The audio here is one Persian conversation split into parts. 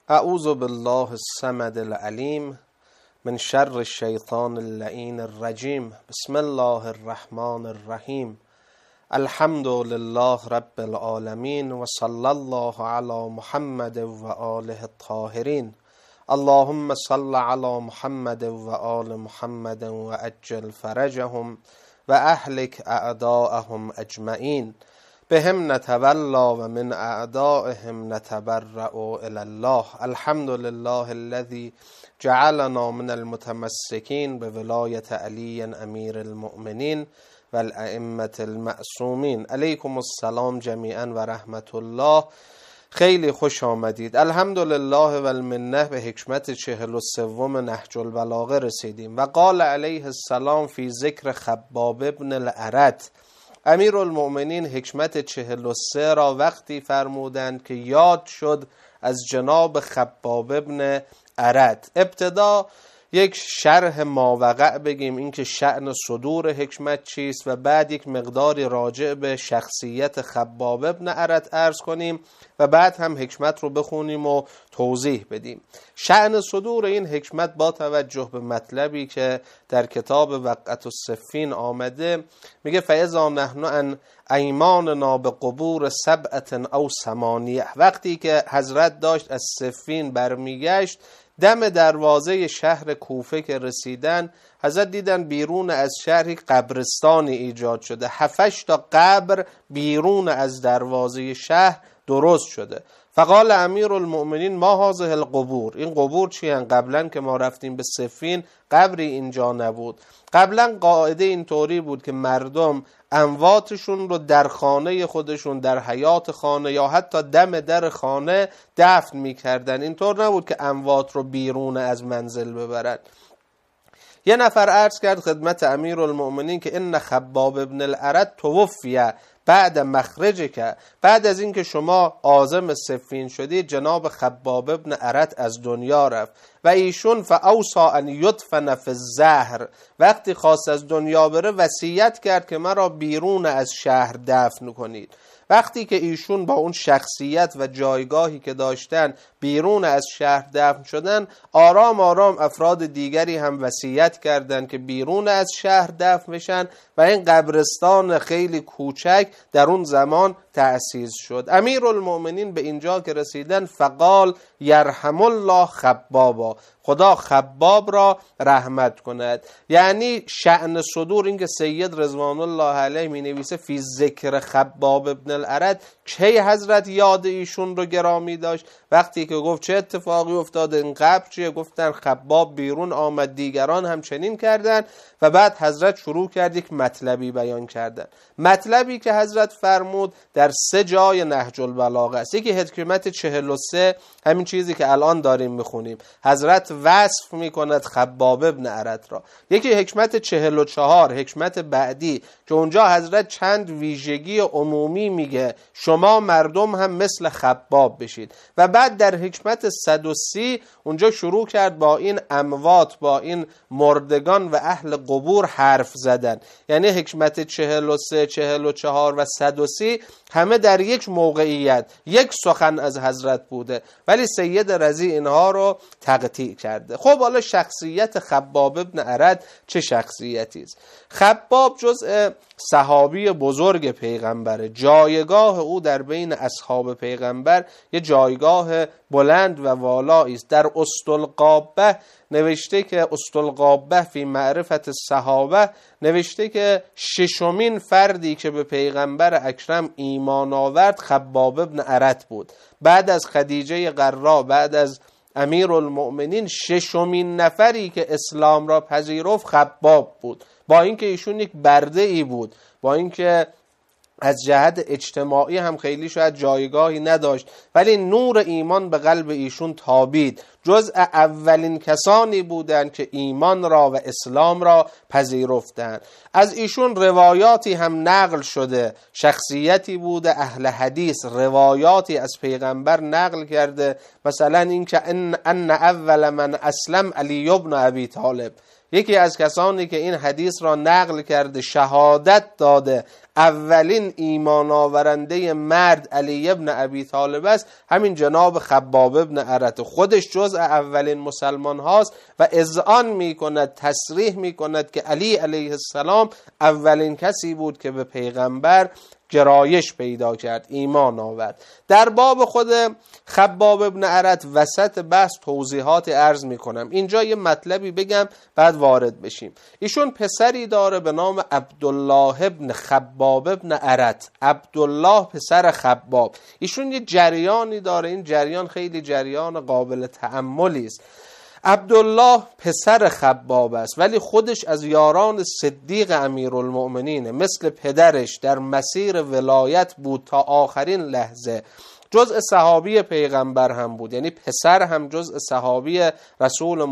اعوذ بالله الصمد العلیم من شر الشیطان اللعین الرجیم. بسم الله الرحمن الرحیم. الحمد لله رب العالمین و صلی الله علی محمد و آله الطاهرین. اللهم صل علی محمد و آل محمد و عجل فرجهم و اهلک اعداءهم اجمعین. بهم نتولا و من اعدائهم نتبرأ الی الله. الحمد لله الذي جعلنا من المتمسکین بولایت علی امیر المؤمنین و الائمة المعصومین. علیکم السلام جمیعا و رحمت الله. خیلی خوش آمدید. الحمدلله و المنه به حکمت 43 نهج البلاغه رسیدیم. و قال علیه السلام فی ذکر خباب ابن الارت. امیر المؤمنین حکمت 43 را وقتی فرمودند که یاد شد از جناب خباب ابن ارت. ابتدا یک شرح ماوقع بگیم، اینکه شأن صدور حکمت چیست، و بعد یک مقداری راجع به شخصیت خباب ابن ارت عرض کنیم و بعد هم حکمت رو بخونیم و توضیح بدیم. شأن صدور این حکمت با توجه به مطلبی که در کتاب وقعت الصفین آمده میگه فاذا نحن عن ایماننا بقبور 7 او 8. وقتی که حضرت داشت از صفین برمیگشت، دم دروازه شهر کوفه که رسیدن، حضرت دیدن بیرون از شهر قبرستانی ایجاد شده. 7 تا قبر بیرون از دروازه شهر درست شده. فقال امیر المؤمنین ما هذه القبور. این قبور چی هن؟ قبلا که ما رفتیم به صفین قبری اینجا نبود. قبلا قاعده اینطوری بود که مردم امواتشون رو در خانه خودشون، در حیاط خانه یا حتی دم در خانه دفن میکردن. اینطور نبود که اموات رو بیرون از منزل ببرن. یه نفر عرض کرد خدمت امیر المؤمنین که ان خباب ابن الارت توفیه بعد مخرجه، که بعد از اینکه شما عازم صفین شدید جناب خباب ابن ارت از دنیا رفت و ایشون فاوصا ان یدفن فی الزهر. وقتی خواست از دنیا بره وصیت کرد که مرا بیرون از شهر دفن کنید. وقتی که ایشون با اون شخصیت و جایگاهی که داشتن بیرون از شهر دفن شدن، آرام آرام افراد دیگری هم وصیت کردند که بیرون از شهر دفن بشن و این قبرستان خیلی کوچک در اون زمان تأسیس شد. امیر المؤمنین به اینجا که رسیدن فقال یرحم الله خبابا، خدا خباب را رحمت کند. یعنی شأن صدور این که سید رضوان الله علیه می نویسه فی ذکر خباب ابن الارت، کی حضرت یاد ایشون رو گرامی داشت؟ وقتی که گفت چه اتفاقی افتاده، این قبر چیه؟ گفتن خباب بیرون آمد، دیگران هم چنین کردن. و بعد حضرت شروع کرد یک مطلبی بیان کردن. مطلبی که حضرت فرمود در 3 جای نهج البلاغه است. یکی حکمت 43، همین چیزی که الان داریم میخونیم، حضرت وصف میکند خباب ابن ارت را. یکی حکمت 44، حکمت بعدی، که اونجا حضرت چند ویژگی عمومی میگه شما مردم هم مثل خباب بشید. و بعد در حکمت 130 اونجا شروع کرد با این اموات، با این مردگان و اهل قبور حرف زدن. یعنی حکمت 43، 44 و 130 همه در یک موقعیت، یک سخن از حضرت بوده، ولی سید رضی اینها رو تقطیع کرده. خب حالا شخصیت خباب ابن ارت چه شخصیتی است؟ خباب جزء صحابی بزرگ پیغمبره. جایگاه او در بین اصحاب پیغمبر یه جایگاه بلند و والایی است. در اسطلقابه نوشته که اسطلقابه فی معرفت الصحابه نوشته که 6مین فردی که به پیغمبر اکرم ایمان آورد خباب ابن ارت بود. بعد از خدیجه قرا، بعد از امیر المؤمنین، 6مین نفری که اسلام را پذیرفت خباب بود. با اینکه ایشون یک برده ای بود، با اینکه از جهت اجتماعی هم خیلی شاید جایگاهی نداشت، ولی نور ایمان به قلب ایشون تابید. جزء اولین کسانی بودند که ایمان را و اسلام را پذیرفتند. از ایشون روایاتی هم نقل شده. شخصیتی بوده اهل حدیث، روایاتی از پیغمبر نقل کرده. مثلا این که ان اول من اسلم علی ابن ابی طالب. یکی از کسانی که این حدیث را نقل کرده، شهادت داده اولین ایمان آورنده مرد علی ابن ابی طالب است، همین جناب خباب ابن ارت. خودش جزء اولین مسلمان هاست و اذعان می کند، تصریح می کند که علی علیه السلام اولین کسی بود که به پیغمبر گرایش پیدا کرد، ایمان آورد. در باب خود خباب ابن ارت وسط بحث توضیحات عرض می کنم. اینجا یه مطلبی بگم بعد وارد بشیم. ایشون پسری داره به نام عبدالله ابن خباب ابن ارت. عبدالله پسر خباب. ایشون یه جریانی داره، این جریان خیلی جریان قابل تأملی است. عبدالله پسر خباب است ولی خودش از یاران صدیق امیرالمؤمنینه، مثل پدرش در مسیر ولایت بود تا آخرین لحظه. جزء صحابی پیغمبر هم بود، یعنی پسر هم جزء صحابی رسول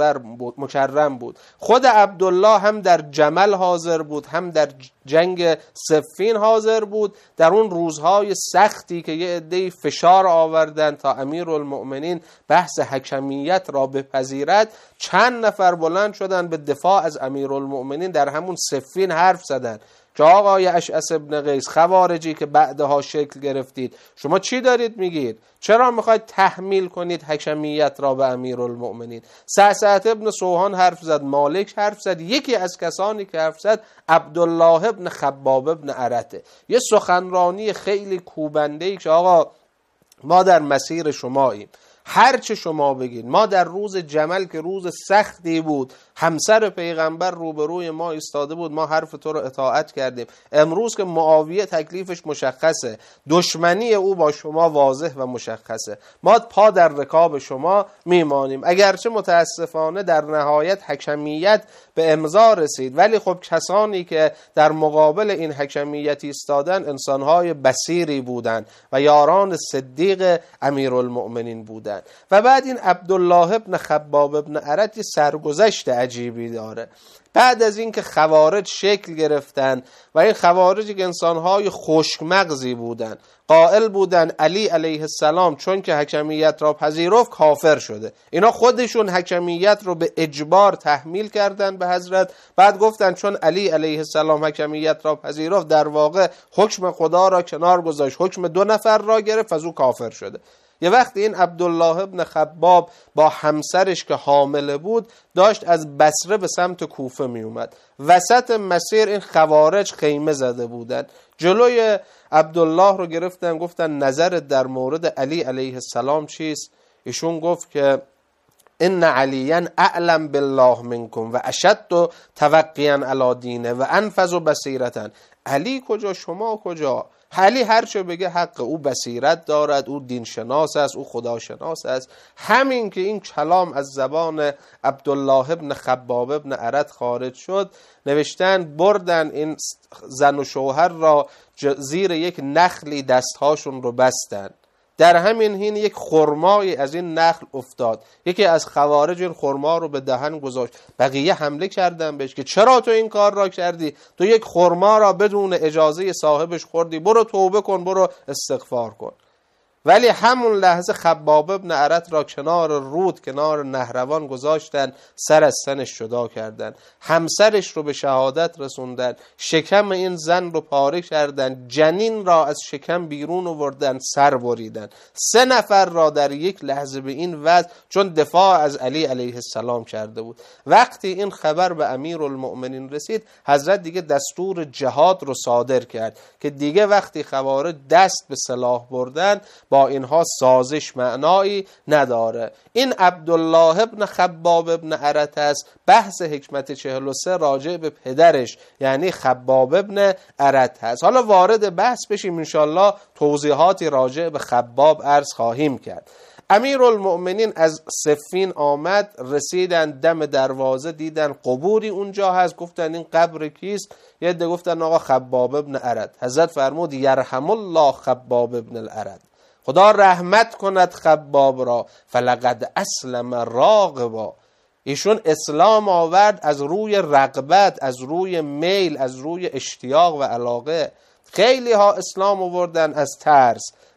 مکرم بود. خود عبدالله هم در جمل حاضر بود، هم در جنگ صفین حاضر بود. در اون روزهای سختی که یه عده‌ای فشار آوردن تا امیرالمؤمنین بحث حکمیت را بپذیرد، چند نفر بلند شدن به دفاع از امیرالمؤمنین در همون صفین حرف زدن که آقای اشعث ابن قیس، خوارجی که بعدها شکل گرفتید، شما چی دارید میگید؟ چرا میخواید تحمیل کنید حکمیت را به امیرالمؤمنین؟ سعسعة ابن سوحان حرف زد، مالک حرف زد. یکی از کسانی که حرف زد عبدالله ابن خباب ابن ارته. یه سخنرانی خیلی کوبنده‌ای که آقا ما در مسیر شماییم، هر چه شما بگید. ما در روز جمل که روز سختی بود، همسر پیغمبر روبروی ما ایستاده بود، ما حرف تو رو اطاعت کردیم. امروز که معاویه تکلیفش مشخصه، دشمنی او با شما واضح و مشخصه، ما پا در رکاب شما میمانیم. اگرچه متاسفانه در نهایت حکمیت به امضا رسید، ولی خب کسانی که در مقابل این حکمیت ایستادن انسانهای بصیری بودند و یاران صدیق امیرالمؤمنین بودند. و بعد این عبدالله ابن خباب ابن ارت سرگذشت عجیبی داره. بعد از این که خوارج شکل گرفتن و این خوارجی که انسانهای خشک مغزی بودن، قائل بودن علی علیه السلام چون که حکمیت را پذیرفت کافر شده، اینا خودشون حکمیت رو به اجبار تحمیل کردن به حضرت. بعد گفتن چون علی علیه السلام حکمیت را پذیرفت، در واقع حکم خدا را کنار گذاشت، حکم 2 نفر را گرفت، از او کافر شده. یه وقت این عبدالله ابن خباب با همسرش که حامله بود داشت از بصره به سمت کوفه می اومد. وسط مسیر این خوارج خیمه زده بودن، جلوی عبدالله رو گرفتن، گفتن نظرت در مورد علی علیه السلام چیست؟ ایشون گفت که ان علیا اعلم بالله منکم و اشد توقیا علی دینه و انفذ بصیرتا. علی کجا، شما کجا؟ علی هر چه بگه حق، او بصیرت دارد، او دین شناس است، او خدا شناس است. همین که این کلام از زبان عبدالله ابن خباب ابن ارت خارج شد، نوشتن بردن این زن و شوهر را زیر یک نخلی دستهاشون رو بستن. در همین حین یک خرمایی از این نخل افتاد، یکی از خوارج این خرما رو به دهن گذاشت. بقیه حمله کردن بهش که چرا تو این کار را کردی؟ تو یک خرما را بدون اجازه صاحبش خوردی، برو توبه کن، برو استغفار کن. ولی همون لحظه خباب ابن ارت را کنار رود، کنار نهروان گذاشتن، سر از سنش جدا کردن، همسرش رو به شهادت رسوندن، شکم این زن رو پاره کردن، جنین را از شکم بیرون آوردن، سر بریدن. 3 نفر را در یک لحظه به این وضع، چون دفاع از علی علیه السلام کرده بود. وقتی این خبر به امیرالمؤمنین رسید، حضرت دیگه دستور جهاد رو صادر کرد که دیگه وقتی خوارج دست به سلاح بردن، با اینها سازش معنایی نداره. این عبدالله ابن خباب ابن ارت است. بحث حکمت 43 راجع به پدرش یعنی خباب ابن ارت هست. حالا وارد بحث بشیم، انشالله توضیحاتی راجع به خباب عرض خواهیم کرد. امیرالمؤمنین از صفین آمد، رسیدن دم دروازه، دیدن قبوری اونجا هست. گفتن این قبر کیست؟ یه عده گفتن آقا خباب ابن ارت. حضرت فرمود یرحم الله خباب ابن الارت، خدا رحمت کند خباب را، فلقد اسلم راغبا. ایشون اسلام آورد از روی رغبت، از روی میل، از روی اشتیاق و علاقه. خیلی ها اسلام آوردن از ترس.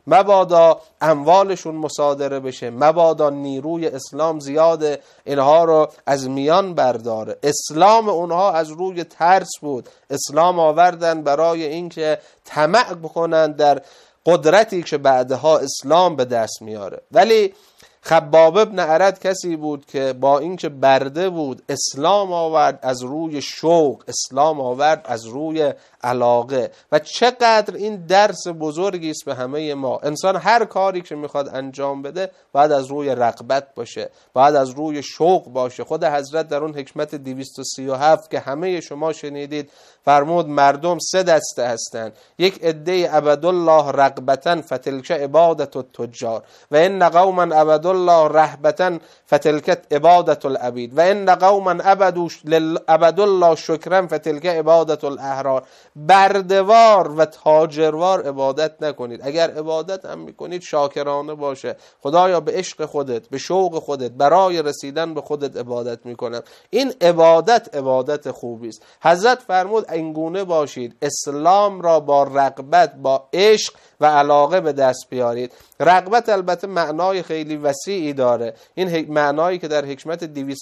مبادا اموالشون مصادره بشه، مبادا نیروی اسلام زیاده اینها رو از میان برداره. اسلام اونها از روی ترس بود. اسلام آوردن برای اینکه طمع بکنن در قدرتی که بعدها اسلام به دست میاره. ولی خباب ابن ارد کسی بود که با اینکه برده بود اسلام آورد از روی شوق، اسلام آورد از روی علاقه. و چقدر این درس بزرگی است به همه ما. انسان هر کاری که میخواد انجام بده باید از روی رغبت باشه، باید از روی شوق باشه. خود حضرت در اون حکمت 237 که همه شما شنیدید فرمود مردم سه دسته هستند: یک عده عبدالله رغبتا فتلک عبادت التجار، و ان قوما عبدالله رهبتا فتلک عبادت العبید، و ان قوما عبدالله شکرا فتلک عبادت الاحرار. بردوار و تاجروار عبادت نکنید. اگر عبادت هم میکنید شاکرانه باشه. خدایا به عشق خودت، به شوق خودت، برای رسیدن به خودت عبادت میکنم. این عبادت خوبی است. حضرت فرمود اینگونه باشید، اسلام را با رغبت، با عشق و علاقه به دست بیارید. رغبت البته معنای خیلی وسیعی داره. این معنایی که در حکمت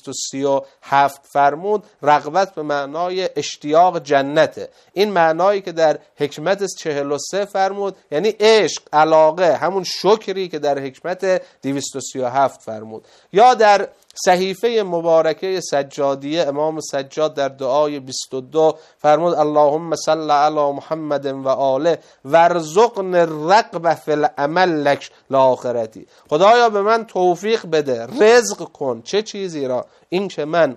237 فرمود رغبت به معنای اشتیاق جنته. این معنایی که در حکمت 43 فرمود یعنی عشق، علاقه، همون شکری که در حکمت 237 فرمود. یا در صحیفه مبارکه سجادیه امام سجاد در دعای 22 فرمود اللهم صل علی محمد و آله وارزقنا الرغبة فی العمل لک لآخرتی. خدایا به من توفیق بده، رزق کن. چه چیزی را؟ این که من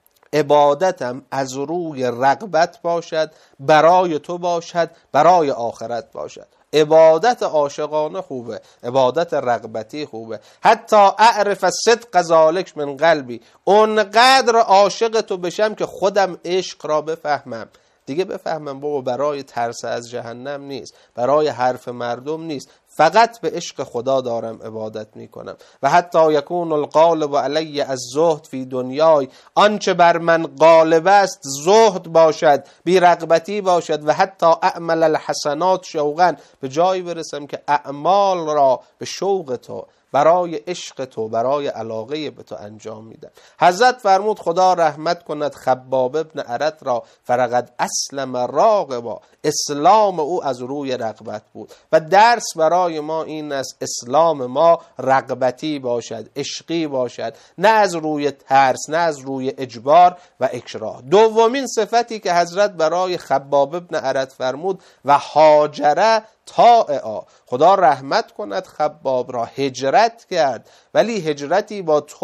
عبادتم از روی رغبت باشد، برای تو باشد، برای آخرت باشد. عبادت عاشقانه خوبه، عبادت رغبتی خوبه. حتی اعرف صدق ذالک من قلبی، اونقدر عاشق تو بشم که خودم عشق را بفهمم. دیگه بفهمم بابا برای ترس از جهنم نیست، برای حرف مردم نیست، فقط به عشق خدا دارم عبادت میکنم. و حتی یکون الغالب علی از زهد فی دنیای، آنچه بر من غالب است زهد باشد، بی رغبتی باشد. و حتی اعمل الحسنات شوقا، به جایی برسم که اعمال را به شوق تو، برای عشق تو، برای علاقه به تو انجام میدم. حضرت فرمود خدا رحمت کند خباب ابن ارد را، فرقد اسلم راغبا، اسلام او از روی رغبت بود. و درس برای ما این است اسلام ما رغبتی باشد، عشقی باشد، نه از روی ترس، نه از روی اجبار و اکراه. دومین صفتی که حضرت برای خباب ابن ارد فرمود و هاجره طائعا، خدا رحمت کند خباب را، هجرت کرد، ولی هجرتی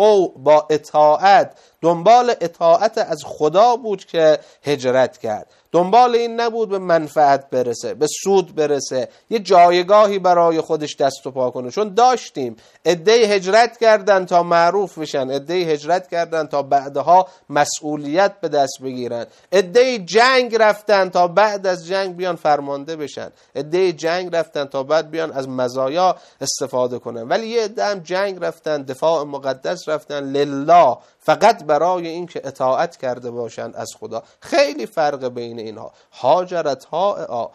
با اطاعت، دنبال اطاعت از خدا بود که هجرت کرد. دنبال این نبود به منفعت برسه، به سود برسه، یه جایگاهی برای خودش دست و پا کنه. چون داشتیم عده‌ای هجرت کردن تا معروف بشن، عده‌ای هجرت کردن تا بعدها مسئولیت به دست بگیرن، عده‌ای جنگ رفتن تا بعد از جنگ بیان فرمانده بشن، عده‌ای جنگ رفتن تا بعد بیان از مزایا استفاده کنن. ولی یه عده هم جنگ رفتن، دفاع مقدس رفتن لله، فقط برای این که اطاعت کرده باشند از خدا. خیلی فرق بین اینها. هاجرت ها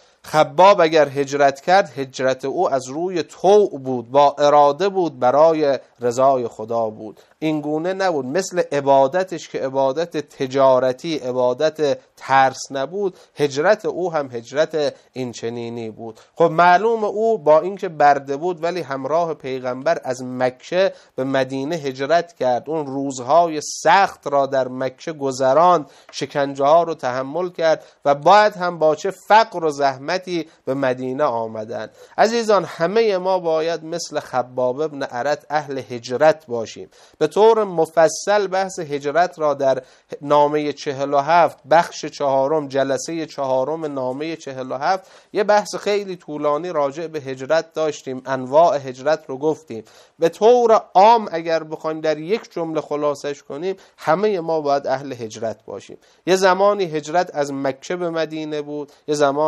خباب اگر هجرت کرد، هجرت او از روی طوع بود، با اراده بود، برای رضای خدا بود. این گونه نبود مثل عبادتش که عبادت تجارتی، عبادت ترس نبود. هجرت او هم هجرت این چنینی بود. خب معلوم او با اینکه برده بود ولی همراه پیغمبر از مکه به مدینه هجرت کرد. اون روزهای سخت را در مکه گذراند، شکنجه ها رو تحمل کرد و بعد هم با چه فقر و زحمتی به مدینه آمدند. عزیزان همه ما باید مثل خباب ابن ارد اهل هجرت باشیم. به طور مفصل بحث هجرت را در نامه 47 بخش 4 جلسه 4 نامه 47 یه بحث خیلی طولانی راجع به هجرت داشتیم. انواع هجرت رو گفتیم. به طور عام اگر بخوایم در یک جمله خلاصش کنیم، همه ما باید اهل هجرت باشیم. یه زمانی هجرت از مکه به مدینه بود، یه زمانی از مدینه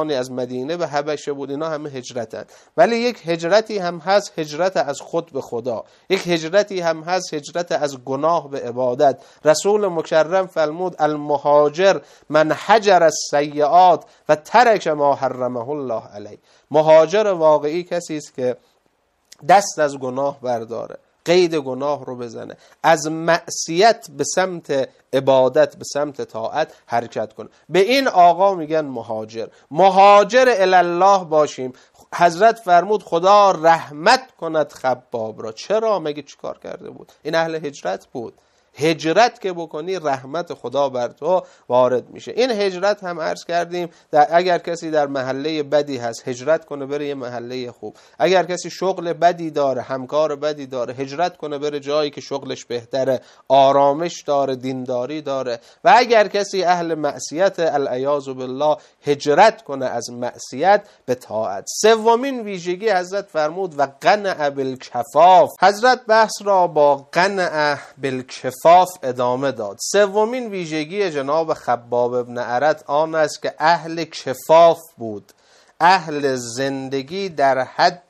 مدینه به حبشه بود، اینا همه هجرتن. ولی یک هجرتی هم هست، هجرت از خود به خدا. یک هجرتی هم هست، هجرت از گناه به عبادت. رسول مکرم فرمود المهاجر من حجر السیئات و ترک ما حرمه الله علیه. مهاجر واقعی کسی است که دست از گناه برداره، قید گناه رو بزنه، از معصیت به سمت عبادت، به سمت طاعت حرکت کنه. به این آقا میگن مهاجر. مهاجر الله باشیم. حضرت فرمود خدا رحمت کند خباب را. چرا؟ مگه چیکار کرده بود؟ این اهل هجرت بود. هجرت که بکنی رحمت خدا بر تو وارد میشه. این هجرت هم عرض کردیم اگر کسی در محله بدی هست هجرت کنه بره یه محله خوب. اگر کسی شغل بدی داره، همکار بدی داره، هجرت کنه بره جایی که شغلش بهتره، آرامش داره، دینداری داره. و اگر کسی اهل معصیت العیاذ بالله هجرت کنه از معصیت به طاعت. سومین ویژگی حضرت فرمود و قنع بالکفاف. حضرت بحث را با قنع بالکفاف ادامه داد. سومین ویژگی جناب خباب ابن ارت آن است که اهل کفاف بود، اهل زندگی در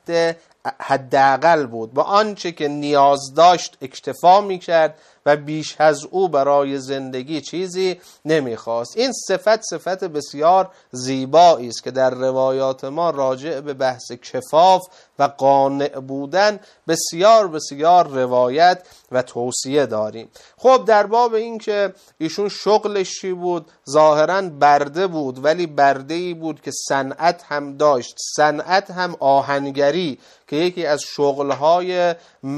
حداقل بود، با آنچه که نیاز داشت اکتفا میکرد و بیش از او برای زندگی چیزی نمیخواست. این صفت بسیار زیبایی است که در روایات ما راجع به بحث کفاف و قانع بودن بسیار بسیار روایت و توصیه داریم. خب در باب این که ایشون شغلش چی بود؟ ظاهراً برده بود، ولی برده‌ای بود که صنعت هم داشت، صنعت هم آهنگری که یکی از شغلهای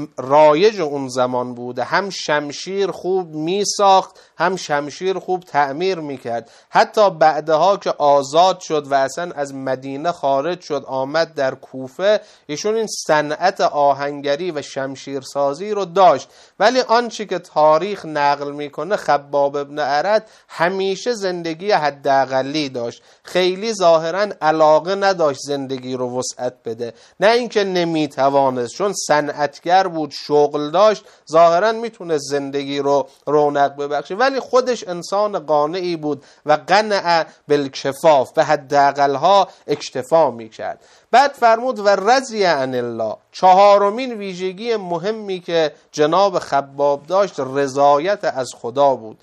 رایج اون زمان بوده. هم شمشیر خوب می ساخت، هم شمشیر خوب تعمیر می کرد. حتی بعدها که آزاد شد و اصلا از مدینه خارج شد آمد در کوفه، ایشون این صنعت آهنگری و شمشیرسازی رو داشت. ولی آنچه که تاریخ نقل میکنه خباب ابن ارت همیشه زندگی حداقلی داشت. خیلی ظاهرا علاقه نداشت زندگی رو وسعت بده، نه اینکه نمیتوانست، چون صنعتگر بود، شغل داشت، ظاهرا میتونه زندگی رو رونق ببخشه، ولی خودش انسان قانعی بود و قنع بالکفاف، به حداقل‌ها اکتفا میکرد. بعد فرمود و رضی عن الله. چهارمین ویژگی مهمی که جناب خباب داشت رضایت از خدا بود.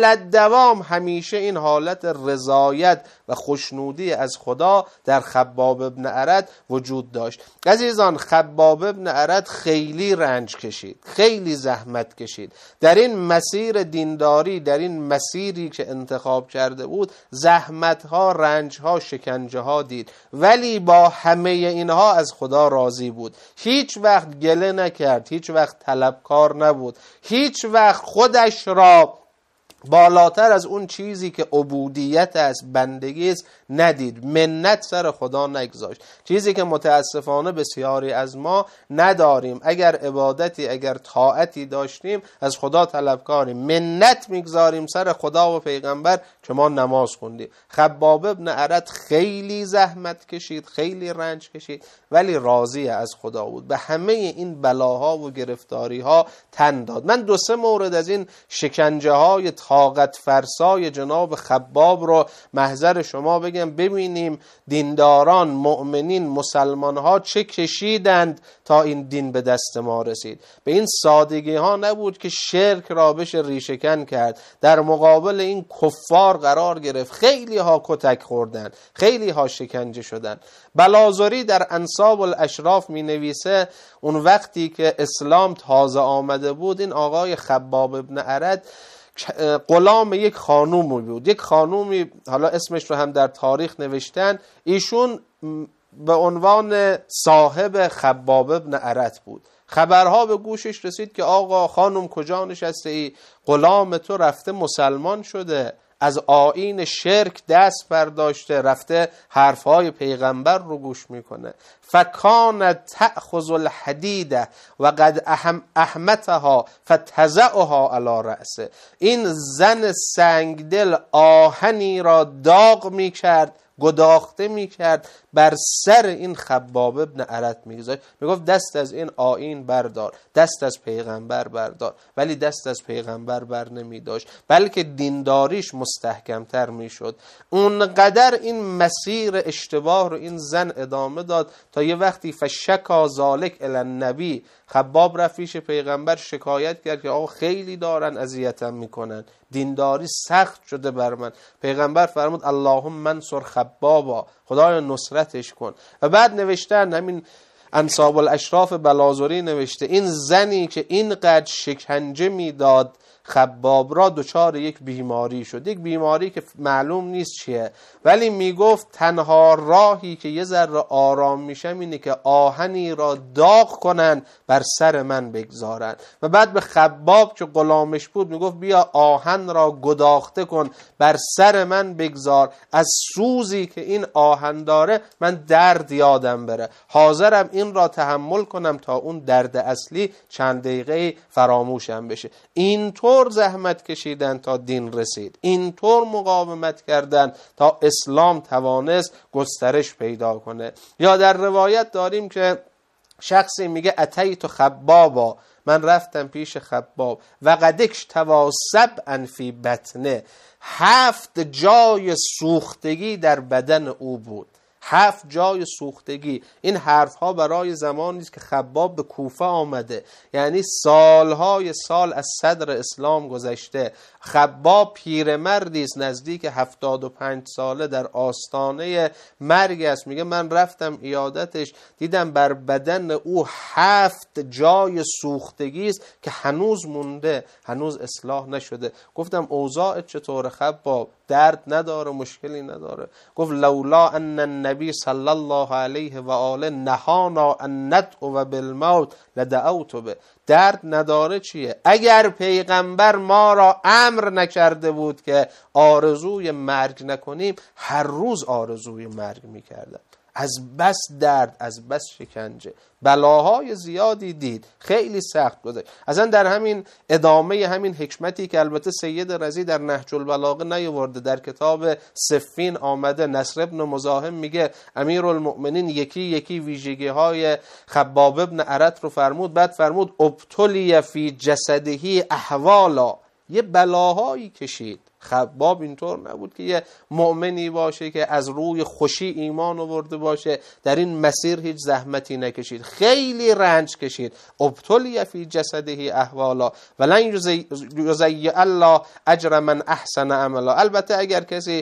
الدوام همیشه این حالت رضایت و خوشنودی از خدا در خباب ابن ارت وجود داشت. عزیزان، خباب ابن ارت خیلی رنج کشید، خیلی زحمت کشید در این مسیر دینداری، در این مسیری که انتخاب کرده بود. زحمتها، رنجها، شکنجهها دید، ولی با همه اینها از خدا راضی بود. هیچ وقت گله نکرد، هیچ وقت طلبکار نبود، هیچ وقت خودش را بالاتر از اون چیزی که عبودیت است، بندگی است، ندید. منت سر خدا نگذاشت، چیزی که متاسفانه بسیاری از ما نداریم. اگر عبادتی، اگر طاعتی داشتیم از خدا طلبکاریم، منت میگذاریم سر خدا و پیغمبر که ما نماز خوندیم. خباب ابن ارت خیلی زحمت کشید، خیلی رنج کشید، ولی راضی از خدا بود. به همه این بلاها و گرفتاریها تن داد. من 2-3 مورد از این شکنجه های طاقت فرسای جناب خباب رو محضر شما بگم، ببینیم دینداران، مؤمنین، مسلمان ها چه کشیدند تا این دین به دست ما رسید. به این سادگی ها نبود که شرک را بشه ریشه‌کن کرد، در مقابل این کفار قرار گرفت. خیلی ها کتک خوردن، خیلی ها شکنجه شدن. بلازری در انساب الاشراف می نویسه اون وقتی که اسلام تازه آمده بود، این آقای خباب ابن ارت غلام یک خانومی بود. یک خانومی، حالا اسمش رو هم در تاریخ نوشتن، ایشون به عنوان صاحب خباب ابن ارت بود. خبرها به گوشش رسید که آقا خانم کجا نشسته ای؟ غلام تو رفته مسلمان شده، از آیین شرک دست برداشته، رفته حرفهای پیغمبر رو گوش میکنه. فکانت تأخذ الحدیده و قد احمتها فتزعها علی رأسه. این زن سنگدل آهنی را داغ میکرد گداخته میکرد، بر سر این خباب ابن ارت میگذاشت، میگفت دست از این آیین بردار، دست از پیغمبر بردار. ولی دست از پیغمبر بر نمیداشت، بلکه دینداریش مستحکمتر میشد. اونقدر این مسیر اشتباه رو این زن ادامه داد تا یه وقتی فشکا ذالک الی النبی، خباب رفت پیش پیغمبر شکایت کرد که آقا خیلی دارن اذیتم میکنن، دینداری سخت شده بر من. پیغمبر فرمود اللهم منصر خبابا، خدای نصرتش کن. و بعد نوشتن، همین انساب الاشراف بلازری نوشته، این زنی که اینقدر شکنجه میداد خباب را، دچار یک بیماری شد، یک بیماری که معلوم نیست چیه، ولی میگفت تنها راهی که یه ذره آرام میشم اینه که آهنی را داغ کنن بر سر من بگذارن. و بعد به خباب که غلامش بود میگفت بیا آهن را گداخته کن بر سر من بگذار، از سوزی که این آهن داره من درد یادم بره، حاضرم این را تحمل کنم تا اون درد اصلی چند دقیقه فراموشم بشه. اینطور زحمت کشیدن تا دین رسید، اینطور مقاومت کردن تا اسلام توانست گسترش پیدا کنه. یا در روایت داریم که شخصی میگه اتیت خبابا، من رفتم پیش خباب، و قدکش تواسب انفی بطنه، 7 جای سوختگی در بدن او بود، 7 جای سوختگی. این حرفها برای زمانی است که خباب به کوفه آمده، یعنی سالهای سال از صدر اسلام گذشته. خباب پیرمردی است نزدیک 75 ساله، در آستانه مرگ است. میگه من رفتم عیادتش، دیدم بر بدن او 7 جای سوختگی است که هنوز مونده، هنوز اصلاح نشده. گفتم اوضاعت چطور خباب؟ درد نداره، مشکلی نداره؟ گفت لولا ان النبی صلی الله علیه و آله نهانا ان ندعو بالموت لدعوت به. درد نداره چیه؟ اگر پیغمبر ما را امر نکرده بود که آرزوی مرگ نکنیم، هر روز آرزوی مرگ میکردم. از بس درد، از بس شکنجه، بلاهای زیادی دید، خیلی سخت گذشت. اصلا در همین ادامه همین حکمتی که البته سید رضی در نهج البلاغه نیاورده، در کتاب صفین آمده، نصر ابن مزاحم میگه امیرالمؤمنین یکی یکی ویژگی های خباب ابن ارت رو فرمود. بعد فرمود ابتلی فی جسده احوالا، یه بلاهایی کشید. خباب اینطور نبود که یه مؤمنی باشه که از روی خوشی ایمان آورده باشه، در این مسیر هیچ زحمتی نکشید، خیلی رنج کشید. ابتلی فی جسده احوالا ولن یضیع الله اجر من احسن عملا. البته اگر کسی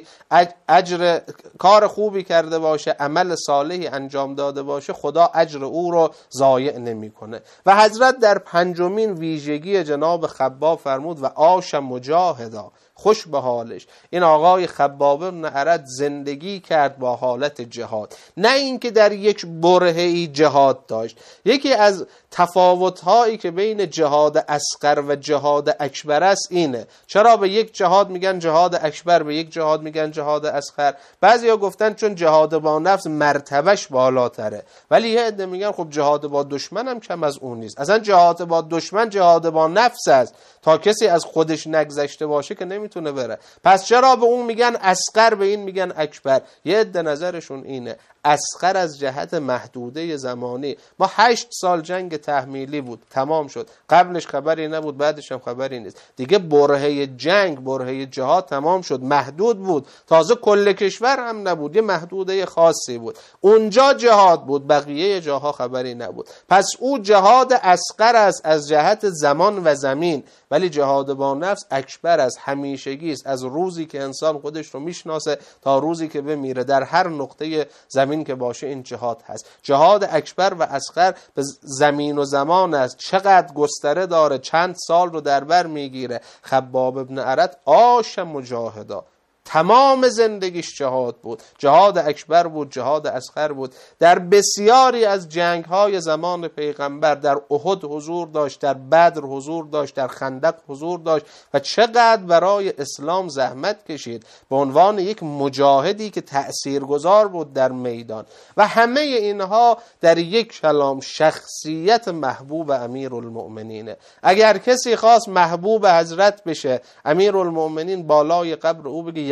اجر کار خوبی کرده باشه، عمل صالحی انجام داده باشه، خدا اجر او رو ضایع نمیکنه. و حضرت در 5مین ویژگی جناب خباب فرمود و عاش مجاهدا، خوش به حالش. این آقای خباب بن ارت زندگی کرد با حالت جهاد، نه اینکه در یک برهه‌ای جهاد داشت. یکی از تفاوت‌هایی که بین جهاد اصغر و جهاد اکبر است اینه. چرا به یک جهاد میگن جهاد اکبر، به یک جهاد میگن جهاد اصغر؟ بعضیا گفتن چون جهاد با نفس مرتبهش بالاتره، ولی یه عده میگن خب جهاد با دشمن هم کم از اون نیست. اصلا جهاد با دشمن جهاد با نفس است، تا کسی از خودش نگذشته باشه که نمیتونه بره. پس چرا به اون میگن اصغر، به این میگن اکبر؟ یه عده نظرشون اینه اصغر از جهت محدوده زمانی. ما 8 سال جنگ تحمیلی بود، تمام شد، قبلش خبری نبود، بعدش هم خبری نیست دیگه. برهه جنگ، برهه جهاد تمام شد، محدود بود، تازه کل کشور هم نبود، یه محدوده خاصی بود، اونجا جهاد بود، بقیه جاها خبری نبود. پس او جهاد اصغر است از جهت زمان و زمین، ولی جهاد با نفس اکبر است، همیشگی است، از روزی که انسان خودش رو میشناسه تا روزی که بمیره، در هر نقطه زمین که باشه این جهاد هست. جهاد اکبر و اصغر به زمین و زمان است، چقدر گستره داره، چند سال رو در بر میگیره. خباب ابن ارت عاش مجاهدا، تمام زندگیش جهاد بود، جهاد اکبر بود، جهاد اصغر بود. در بسیاری از جنگ‌های زمان پیغمبر در احد حضور داشت، در بدر حضور داشت، در خندق حضور داشت و چقدر برای اسلام زحمت کشید به عنوان یک مجاهدی که تأثیرگذار بود در میدان. و همه اینها در یک کلام شخصیت محبوب امیرالمؤمنینه. اگر کسی خواست محبوب حضرت بشه، امیرالمؤمنین بالای قبر او بگه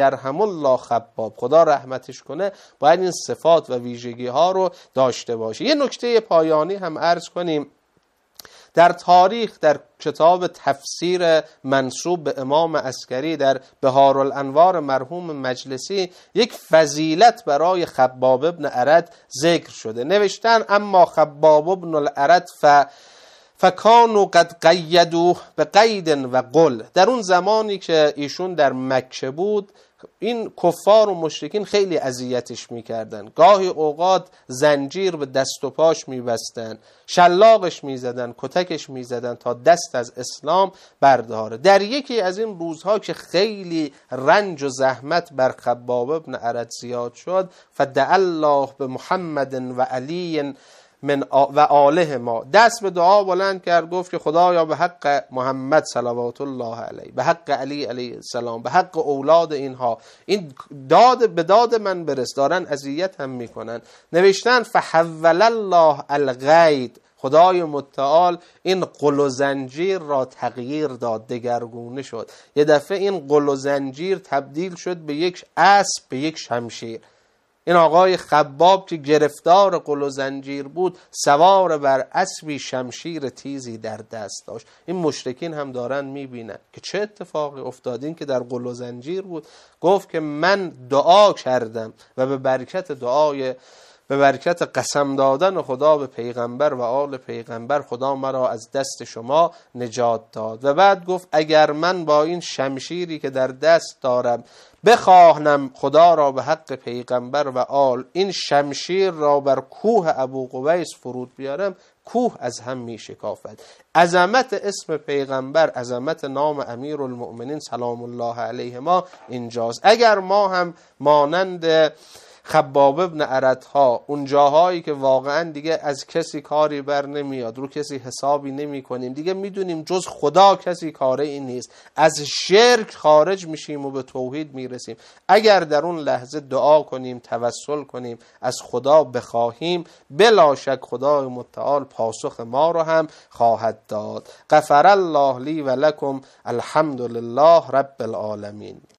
یرحم الله خباب، خدا رحمتش کنه، باید این صفات و ویژگی ها رو داشته باشه. یه نکته پایانی هم عرض کنیم. در تاریخ در کتاب تفسیر منسوب به امام عسکری در بهارالانوار مرحوم مجلسی یک فضیلت برای خباب ابن ارد ذکر شده. نوشتن اما خباب ابن الارد فکانوا قد قیدوه به قید و قل. در اون زمانی که ایشون در مکه بود این کفار و مشرکین خیلی اذیتش میکردن، گاهی اوقات زنجیر به دست و پاش میبستن، شلاقش میزدن، کتکش میزدن تا دست از اسلام برداره. در یکی از این روزها که خیلی رنج و زحمت بر خباب ابن ارد زیاد شد، فدعا الله به محمد و علی و آله ما، دست به دعا بلند کرد، گفت که خدایا به حق محمد صلوات الله علیه، به حق علی علیه السلام، به حق اولاد اینها، این به داد من برس، دارن اذیت هم میکنن. نوشتن فحول الله القید، خدای متعال این قل و زنجیر را تغییر داد، دگرگونه شد. یه دفعه این قل و زنجیر تبدیل شد به یک اسب، به یک شمشیر. این آقای خباب که گرفتار قل و زنجیر بود، سوار بر اسبی شمشیر تیزی در دست داشت. این مشرکین هم دارن میبینن که چه اتفاقی افتاد. این که در قل و زنجیر بود گفت که من دعا کردم و به برکت قسم دادن خدا به پیغمبر و آل پیغمبر خدا مرا از دست شما نجات داد. و بعد گفت اگر من با این شمشیری که در دست دارم بخواهم خدا را به حق پیغمبر و آل این شمشیر را بر کوه ابو قبیس فرود بیارم، کوه از هم می شکافد. عظمت اسم پیغمبر، عظمت نام امیرالمؤمنین سلام الله علیه ما اینجاست. اگر ما هم مانند خباب ابن ارد اون جاهایی که واقعا دیگه از کسی کاری بر نمیاد، رو کسی حسابی نمی کنیم، دیگه میدونیم جز خدا کسی کاره این نیست، از شرک خارج میشیم و به توحید میرسیم، اگر در اون لحظه دعا کنیم، توسل کنیم، از خدا بخواهیم، بلا شک خدای متعال پاسخ ما رو هم خواهد داد. غفر الله لی و لکم، الحمد لله رب العالمین.